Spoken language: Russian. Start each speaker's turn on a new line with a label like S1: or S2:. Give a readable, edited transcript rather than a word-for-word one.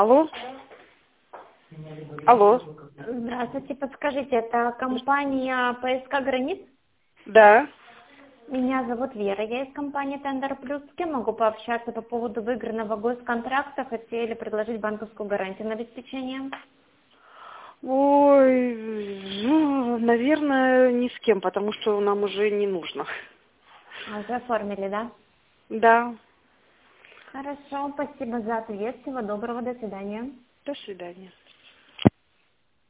S1: Алло? Алло?
S2: Здравствуйте, подскажите, это компания ПСК Гранит?
S1: Да.
S2: Меня зовут Вера, я из компании Тендер Плюс. С кем могу пообщаться по поводу выигранного госконтракта? Хотели предложить банковскую гарантию на обеспечение.
S1: Ой, ну, наверное, ни с кем, потому что нам уже не нужно.
S2: Уже оформили, да?
S1: Да.
S2: Хорошо, спасибо за ответ. Всего доброго, до свидания.
S1: До свидания.